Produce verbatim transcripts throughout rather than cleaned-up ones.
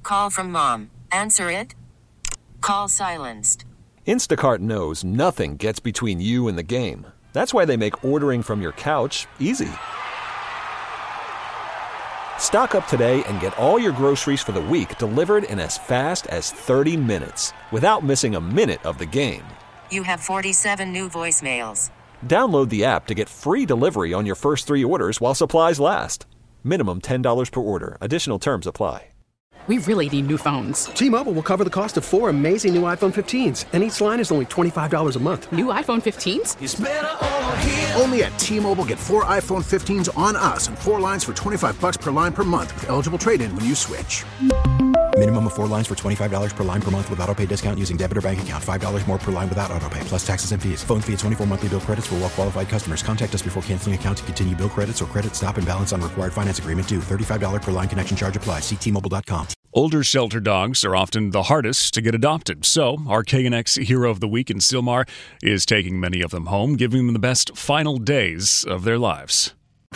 Call from mom. Answer it. Call silenced. Instacart knows nothing gets between you and the game. That's why they make ordering from your couch easy. Stock up today and get all your groceries for the week delivered in as fast as thirty minutes without missing a minute of the game. You have forty-seven new voicemails. Download the app to get free delivery on your first three orders while supplies last. Minimum ten dollars per order. Additional terms apply. We really need new phones. T-Mobile will cover the cost of four amazing new iPhone fifteens, and each line is only twenty-five dollars a month. New iPhone fifteens? It's better over here. Only at T-Mobile, get four iPhone fifteens on us and four lines for twenty-five bucks per line per month with eligible trade-in when you switch. Minimum of four lines for twenty-five dollars per line per month with autopay discount using debit or bank account. five dollars more per line without autopay, plus taxes and fees. Phone fee at twenty-four monthly bill credits for well-qualified customers. Contact us before canceling account to continue bill credits or credit stop and balance on required finance agreement due. thirty-five dollars per line connection charge applies. See T Mobile dot com. Older shelter dogs are often the hardest to get adopted, so our K N X Hero of the Week in Sylmar is taking many of them home, giving them the best final days of their lives.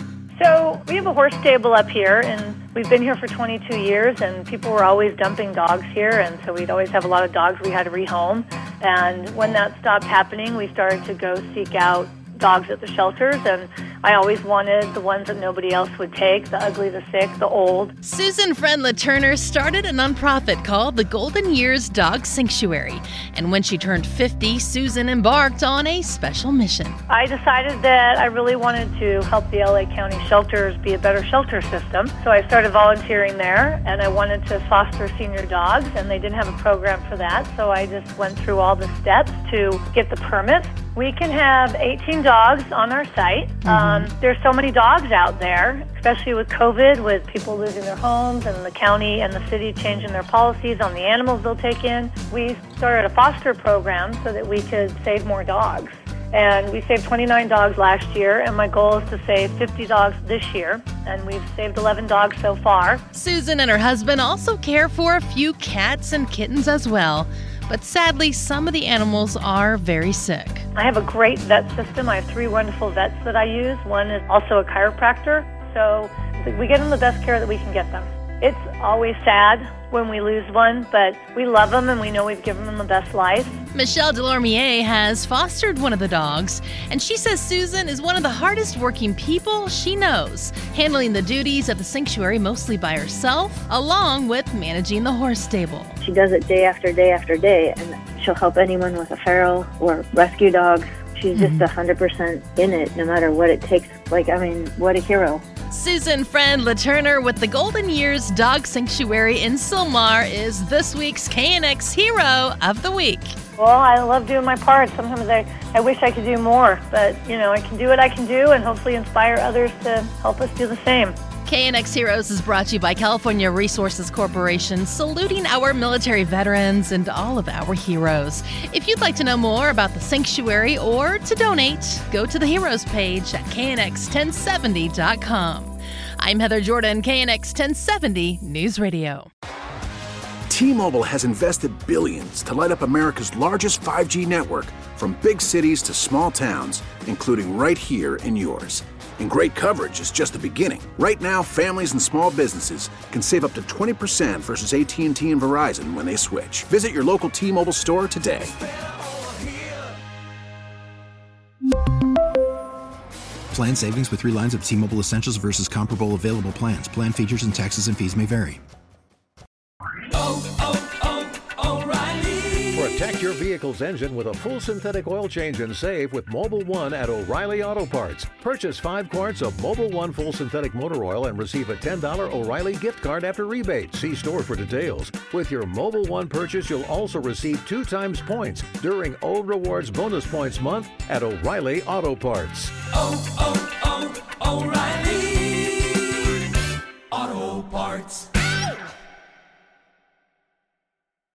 So we have a horse stable up here, and we've been here for twenty-two years, and people were always dumping dogs here, and so we'd always have a lot of dogs we had to rehome. And when that stopped happening, we started to go seek out dogs at the shelters, and I always wanted the ones that nobody else would take, the ugly, the sick, the old. Susan Friendla Turner started a nonprofit called the Golden Years Dog Sanctuary, and when she turned fifty, Susan embarked on a special mission. I decided that I really wanted to help the L A County shelters be a better shelter system, so I started volunteering there, and I wanted to foster senior dogs, and they didn't have a program for that, so I just went through all the steps to get the permit. We can have eighteen dogs on our site. Mm-hmm. Um, there's so many dogs out there, especially with COVID, with people losing their homes and the county and the city changing their policies on the animals they'll take in. We started a foster program so that we could save more dogs. And we saved twenty-nine dogs last year, and my goal is to save fifty dogs this year, and we've saved eleven dogs so far. Susan and her husband also care for a few cats and kittens as well. But sadly, some of the animals are very sick. I have a great vet system. I have three wonderful vets that I use. One is also a chiropractor, so we get them the best care that we can get them. It's always sad when we lose one, but we love them and we know we've given them the best life. Michelle Delormier has fostered one of the dogs, and she says Susan is one of the hardest working people she knows, handling the duties of the sanctuary mostly by herself, along with managing the horse stable. She does it day after day after day, and she'll help anyone with a feral or rescue dogs. She's just one hundred percent in it, no matter what it takes. Like, I mean, what a hero. Susan Friendla Turner with the Golden Years Dog Sanctuary in Sylmar is this week's K N X Hero of the Week. Well, I love doing my part. Sometimes I, I wish I could do more, but, you know, I can do what I can do and hopefully inspire others to help us do the same. K N X Heroes is brought to you by California Resources Corporation, saluting our military veterans and all of our heroes. If you'd like to know more about the sanctuary or to donate, go to the Heroes page at K N X ten seventy dot com. I'm Heather Jordan, K N X ten seventy News Radio. T-Mobile has invested billions to light up America's largest five G network, from big cities to small towns, including right here in yours. And great coverage is just the beginning. Right now, families and small businesses can save up to twenty percent versus A T and T and Verizon when they switch. Visit your local T-Mobile store today. Plan savings with three lines of T-Mobile Essentials versus comparable available plans. Plan features and taxes and fees may vary. Oh, oh, oh, O'Reilly. Protect your vehicle's engine with a full synthetic oil change and save with Mobil one at O'Reilly Auto Parts. Purchase five quarts of Mobil one full synthetic motor oil and receive a ten dollars O'Reilly gift card after rebate. See store for details. With your Mobil one purchase, you'll also receive two times points during O Rewards Bonus Points Month at O'Reilly Auto Parts. Oh, oh, oh, O'Reilly Auto Parts.